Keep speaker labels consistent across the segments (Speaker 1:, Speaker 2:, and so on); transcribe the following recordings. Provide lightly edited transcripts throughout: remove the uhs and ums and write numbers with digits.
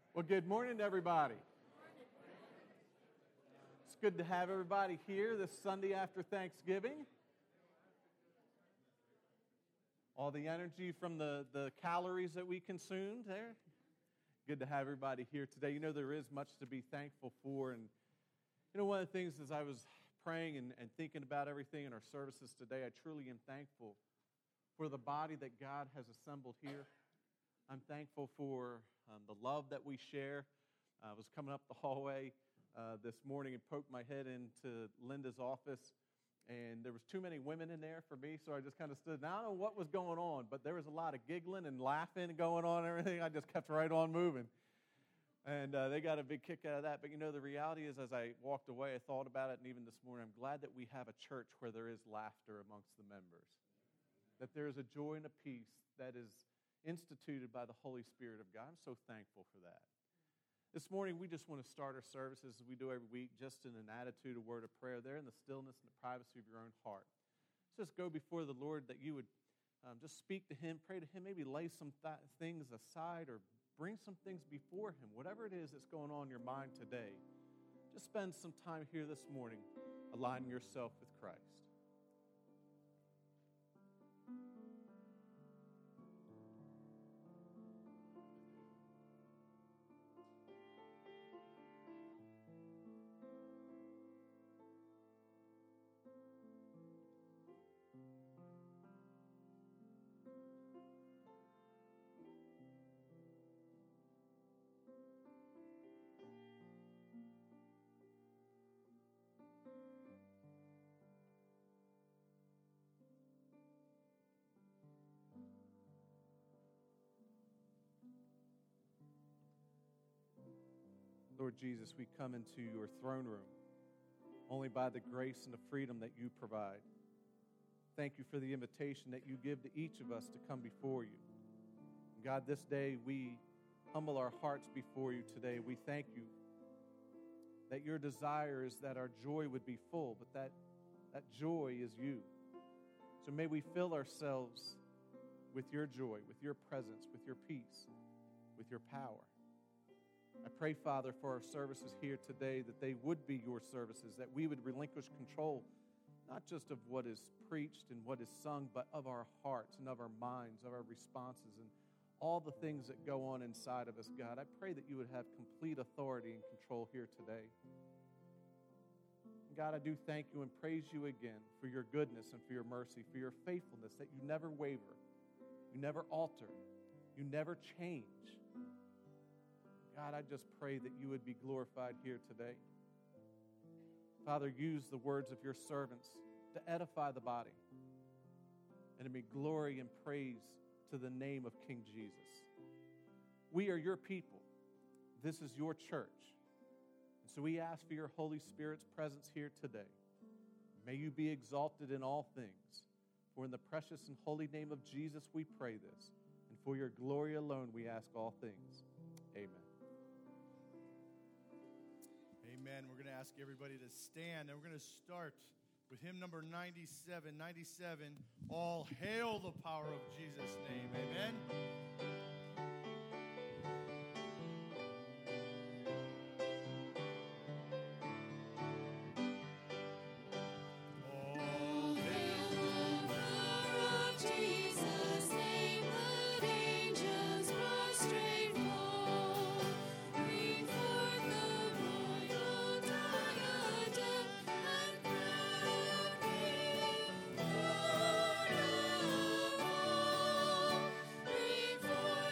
Speaker 1: Well, good morning, everybody. It's good to have everybody here this Sunday after Thanksgiving. All the energy from the calories that we consumed there. Good to have everybody here today. You know, there is much to be thankful for. And, you know, one of the things as I was praying and thinking about everything in our services today, I truly am thankful for the body that God has assembled here. I'm thankful for the love that we share. I was coming up the hallway this morning and poked my head into Linda's office, and there was too many women in there for me, so I just kind of stood. Now, I don't know what was going on, but there was a lot of giggling and laughing going on and everything. I just kept right on moving, and they got a big kick out of that. But, you know, the reality is, as I walked away, I thought about it, and even this morning, I'm glad that we have a church where there is laughter amongst the members, that there is a joy and a peace that is instituted by the Holy Spirit of God. I'm so thankful for that. This morning, we just want to start our services as we do every week, just in an attitude, a word of prayer, there in the stillness and the privacy of your own heart. Just go before the Lord that you would just speak to Him, pray to Him, maybe lay some things aside or bring some things before Him. Whatever it is that's going on in your mind today, just spend some time here this morning aligning yourself with Christ. Lord Jesus, we come into your throne room only by the grace and the freedom that you provide. Thank you for the invitation that you give to each of us to come before you. And God, this day we humble our hearts before you today. We thank you that your desire is that our joy would be full, but that joy is you. So may we fill ourselves with your joy, with your presence, with your peace, with your power. I pray, Father, for our services here today, that they would be your services, that we would relinquish control, not just of what is preached and what is sung, but of our hearts and of our minds, of our responses, and all the things that go on inside of us, God. I pray that you would have complete authority and control here today. And God, I do thank you and praise you again for your goodness and for your mercy, for your faithfulness, that you never waver, you never alter, you never change. God, I just pray that you would be glorified here today. Father, use the words of your servants to edify the body and to be glory and praise to the name of King Jesus. We are your people. This is your church. And so we ask for your Holy Spirit's presence here today. May you be exalted in all things. For in the precious and holy name of Jesus we pray this. And for your glory alone we ask all things. Amen.
Speaker 2: Amen. We're going to ask everybody to stand, and we're going to start with hymn number 97. 97, All Hail the Power of Jesus' Name. Amen.
Speaker 3: For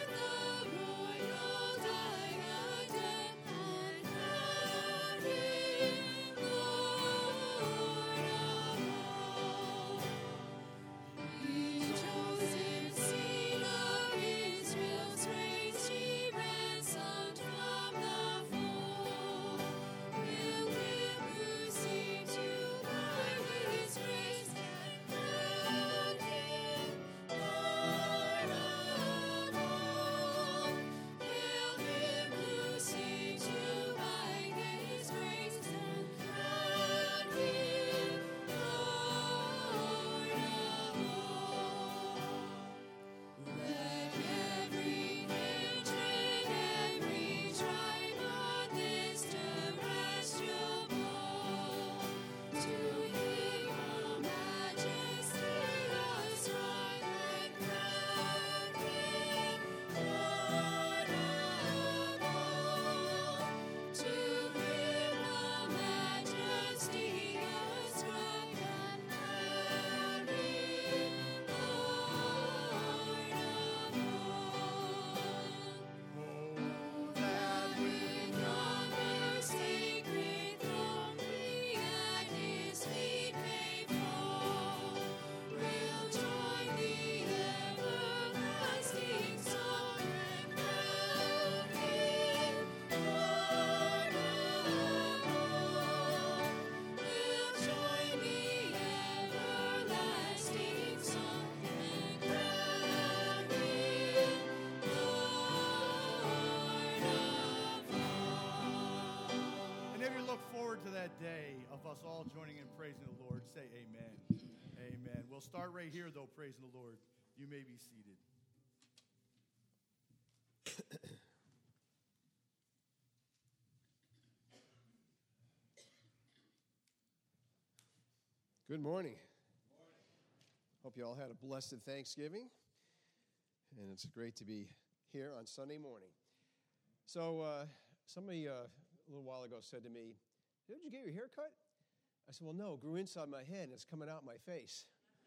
Speaker 2: us all joining in praising the Lord, say amen. Amen. We'll start right here, though, praising the Lord. You may be seated.
Speaker 3: Good morning. Hope you all had a blessed Thanksgiving, and it's great to be here on Sunday morning. So somebody a little while ago said to me, "Did you get your hair cut?" I said, "Well, no, it grew inside my head and it's coming out my face."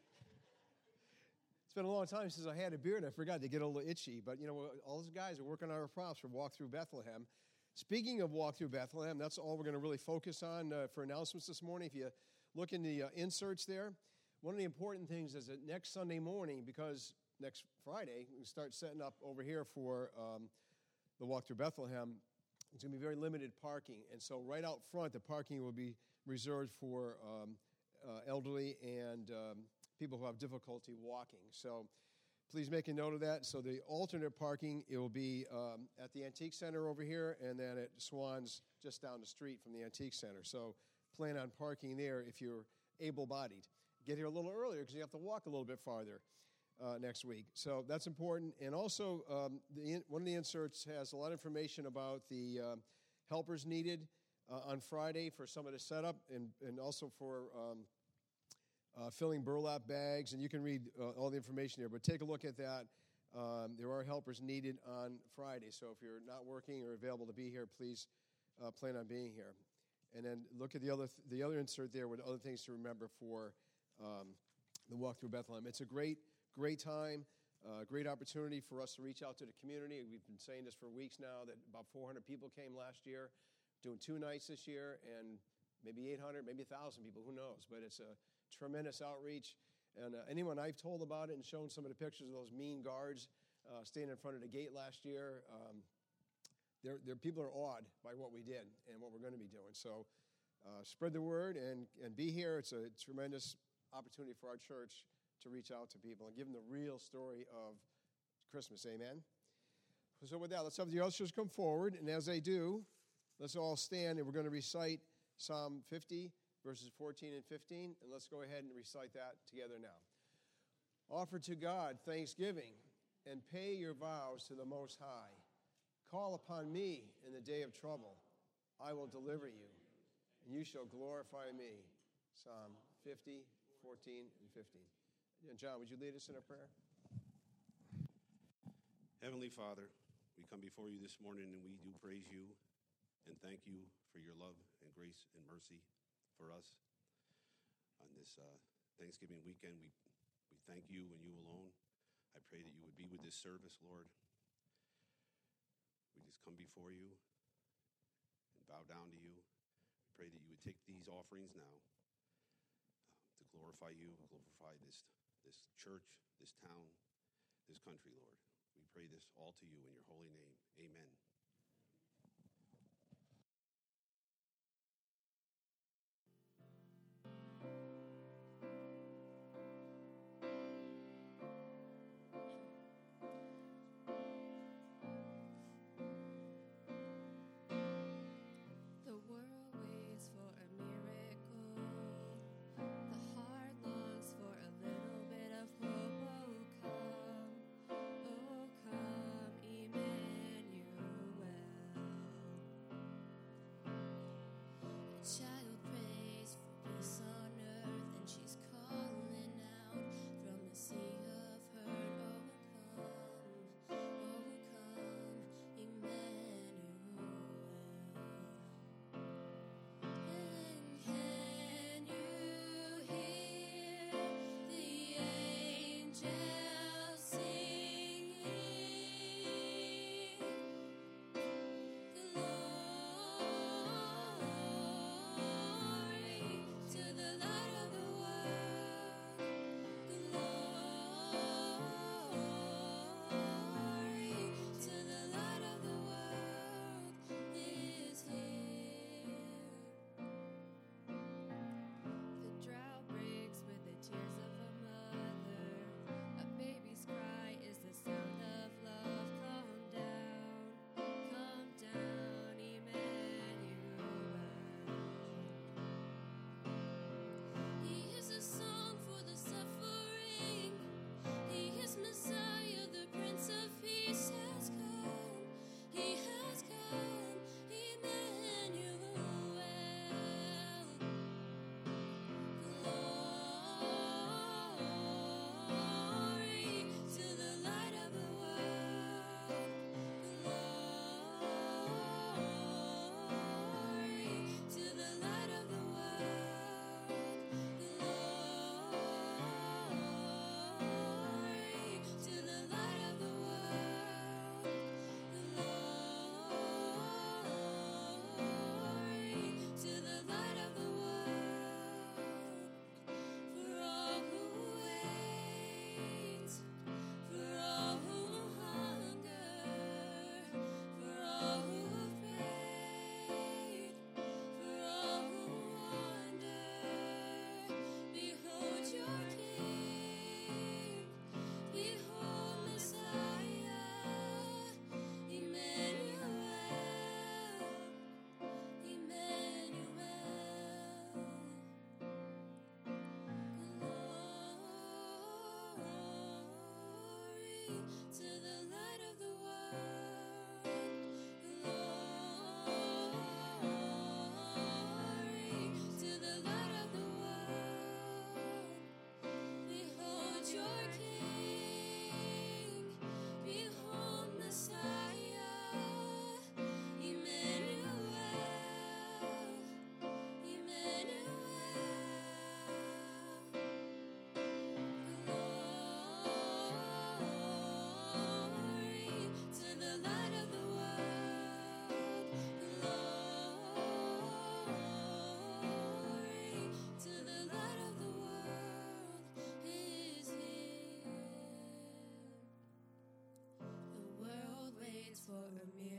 Speaker 3: It's been a long time since I had a beard. I forgot to get a little itchy, but all those guys are working on our props for Walk Through Bethlehem. Speaking of Walk Through Bethlehem, that's all we're going to really focus on for announcements this morning. If you look in the inserts there, one of the important things is that next Sunday morning, because next Friday, we start setting up over here for the Walk Through Bethlehem, it's going to be very limited parking. And so right out front, the parking will be reserved for elderly and people who have difficulty walking. So please make a note of that. So the alternate parking, it will be at the Antique Center over here and then at Swan's just down the street from the Antique Center. So plan on parking there if you're able-bodied. Get here a little earlier because you have to walk a little bit farther next week. So that's important. And also, one of the inserts has a lot of information about the helpers needed on Friday for some of the setup and also for filling burlap bags. And you can read all the information there. But take a look at that. There are helpers needed on Friday. So if you're not working or available to be here, please plan on being here. And then look at the other insert there with other things to remember for the Walk Through Bethlehem. It's a great time, great opportunity for us to reach out to the community. We've been saying this for weeks now that about 400 people came last year, doing 2 nights this year, and maybe 800, maybe 1,000 people, who knows. But it's a tremendous outreach. And anyone I've told about it and shown some of the pictures of those mean guards standing in front of the gate last year, people are awed by what we did and what we're going to be doing. So spread the word and be here. It's a tremendous opportunity for our church to reach out to people and give them the real story of Christmas. Amen? So with that, let's have the ushers come forward. And as they do, let's all stand and we're going to recite Psalm 50, verses 14 and 15. And let's go ahead and recite that together now. Offer to God thanksgiving and pay your vows to the Most High. Call upon me in the day of trouble. I will deliver you, and you shall glorify me. Psalm 50, 14, and 15. And John, would you lead us in a prayer?
Speaker 4: Heavenly Father, we come before you this morning and we do praise you and thank you for your love and grace and mercy for us. On this Thanksgiving weekend, we thank you and you alone. I pray that you would be with this service, Lord. We just come before you and bow down to you. We pray that you would take these offerings now to glorify you, glorify this church, this town, this country, Lord. We pray this all to you in your holy name. Amen.
Speaker 5: Emmanuel.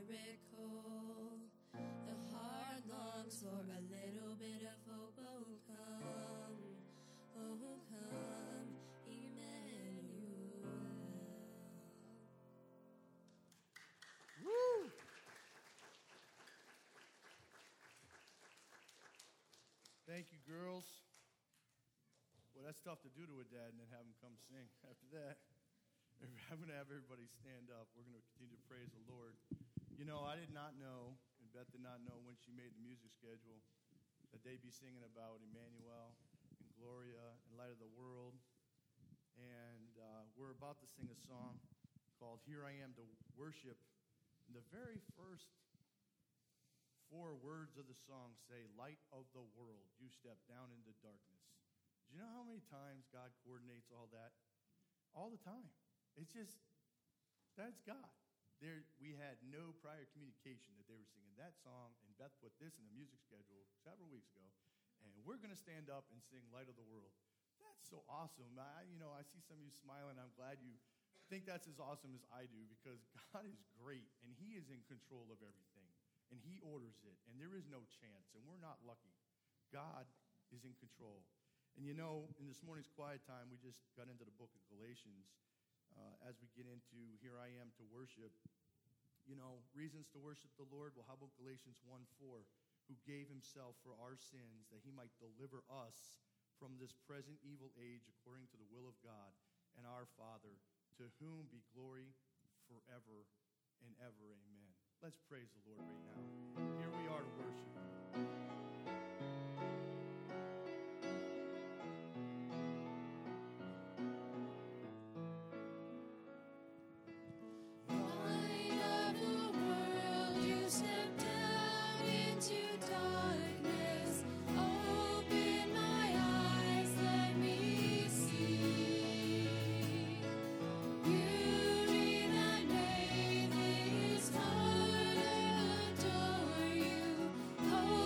Speaker 5: miracle. The heart longs for a little bit of hope. Oh, come, Emmanuel.
Speaker 2: Woo! Thank you, girls. Well, that's tough to do to a dad and then have him come sing. After that, I'm going to have everybody stand up. We're going to continue to praise the Lord. You know, I did not know, and Beth did not know when she made the music schedule, that they'd be singing about Emmanuel and Gloria and Light of the World. And we're about to sing a song called Here I Am to Worship. And the very first 4 words of the song say, Light of the World, you step down into darkness. Do you know how many times God coordinates all that? All the time. It's just, that's God. We had no prior communication that they were singing that song, and Beth put this in the music schedule several weeks ago, and we're going to stand up and sing Light of the World. That's so awesome. I see some of you smiling. I'm glad you think that's as awesome as I do, because God is great, and he is in control of everything, and he orders it, and there is no chance, and we're not lucky. God is in control. And you know, in this morning's quiet time, we just got into the book of Galatians. As we get into Here I Am to Worship, you know, reasons to worship the Lord. Well, how about Galatians 1:4, who gave himself for our sins that he might deliver us from this present evil age according to the will of God and our Father, to whom be glory forever and ever. Amen. Let's praise the Lord right now. Here we are to worship.
Speaker 5: Oh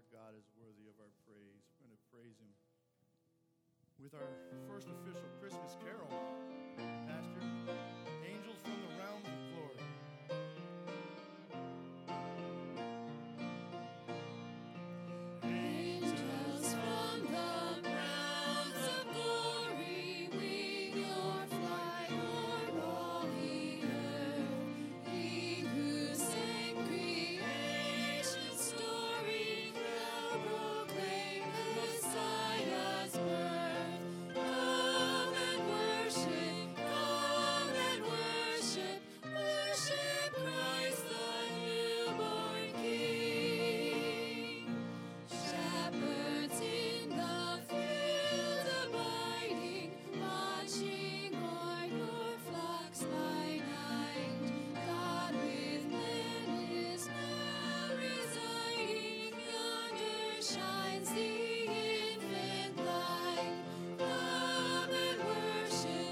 Speaker 2: God is worthy of our praise. We're going to praise Him with our first official Christmas carol. Pastor, Angels from the Realms of Glory.
Speaker 5: Angels from the realms of glory, wing your flight o'er all the earth. He who sang creation's story, now proclaim Messiah's birth. Come and worship, worship Christ the newborn King. Shepherds in the field abiding, watching o'er your flocks by night. God with men is now residing, yonder shines the infant light. Come and worship,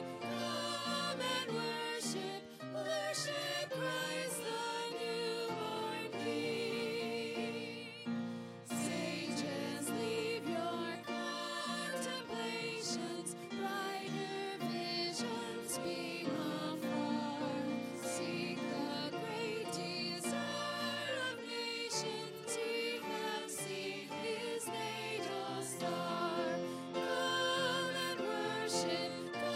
Speaker 5: worship Christ the newborn King. Sages, leave your contemplations, brighter visions beam afar. Seek the great desire of nations, ye have seen His natal star. Come and worship,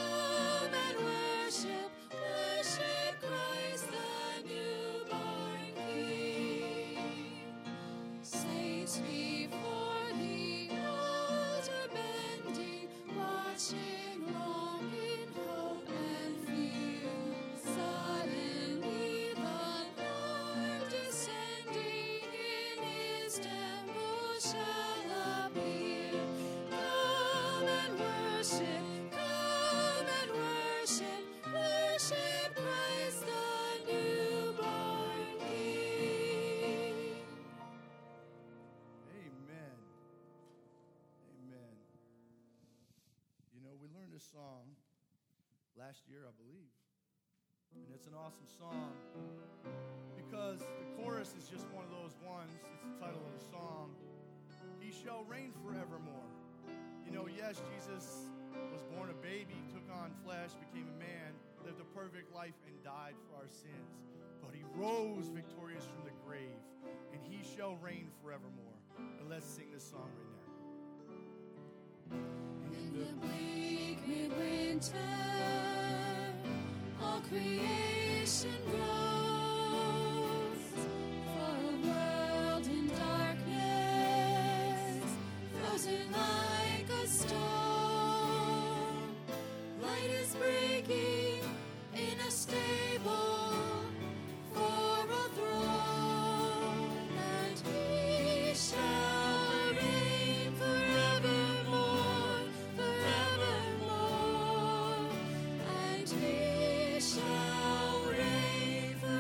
Speaker 5: worship Christ the newborn King. Saints before the altar bending, watching long in hope and fear. Suddenly the Lord descending in His temple shall appear. Come and worship, worship Christ the newborn King.
Speaker 2: Amen. Amen. You know, we learned this song last year, I believe. And it's an awesome song because the chorus is just one of those ones. It's the title of the song. He shall reign forevermore. You know, yes, Jesus was born a baby, took on flesh, became a man, lived a perfect life, and died for our sins. But He rose victorious from the grave, and He shall reign forevermore. And let's sing this song right now.
Speaker 5: In the bleak midwinter, all creation grows for a world in darkness, frozen like a stone. Light is breaking in a stable for a throne, and He shall reign forevermore, and He shall reign forevermore.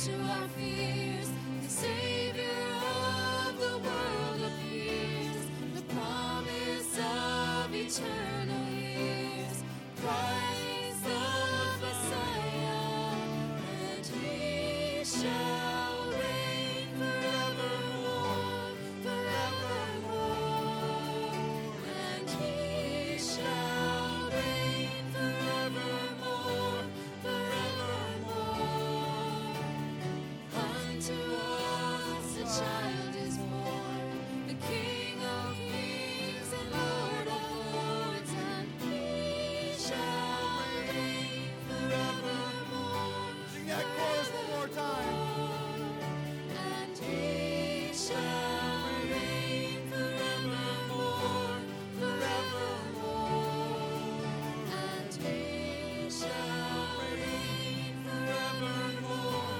Speaker 5: to our fears. The Savior of the world appears, the promise of eternal years. Christ the Messiah, and He shall reign forevermore, forevermore. And He shall reign forevermore, forevermore. Unto us a child is born, the King of kings and Lord of lords, and He shall reign forevermore.
Speaker 2: Sing that chorus one more time.
Speaker 5: And He shall reign forevermore, forevermore. And He shall reign forevermore,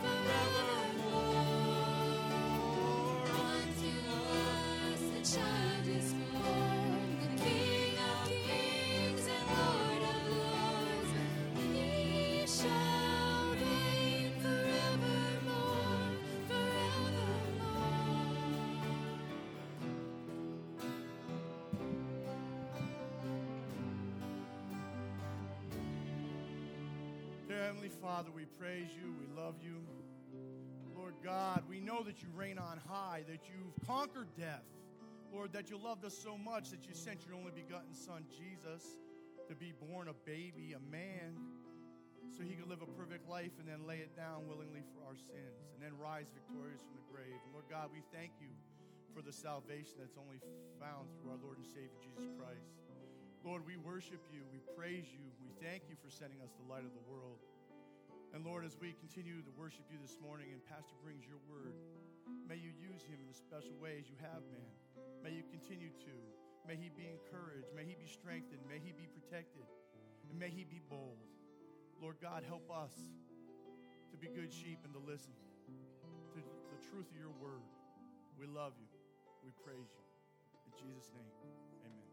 Speaker 5: forevermore. Unto us a child is born, the King of kings and Lord of lords. He shall reign forevermore, forevermore.
Speaker 2: Dear Heavenly Father, we praise you, we love you. Lord God, we know that you reign on high, that you've conquered death. Lord, that you loved us so much that you sent your only begotten Son, Jesus, to be born a baby, a man, so he could live a perfect life and then lay it down willingly for our sins and then rise victorious from the grave. And Lord God, we thank you for the salvation that's only found through our Lord and Savior, Jesus Christ. Lord, we worship you, we praise you, we thank you for sending us the light of the world. And Lord, as we continue to worship you this morning and Pastor brings your word, may you use him in a special way as you have been. May you continue to. May he be encouraged. May he be strengthened. May he be protected. And may he be bold. Lord God, help us to be good sheep and to listen to the truth of your word. We love you. We praise you. In Jesus' name, amen.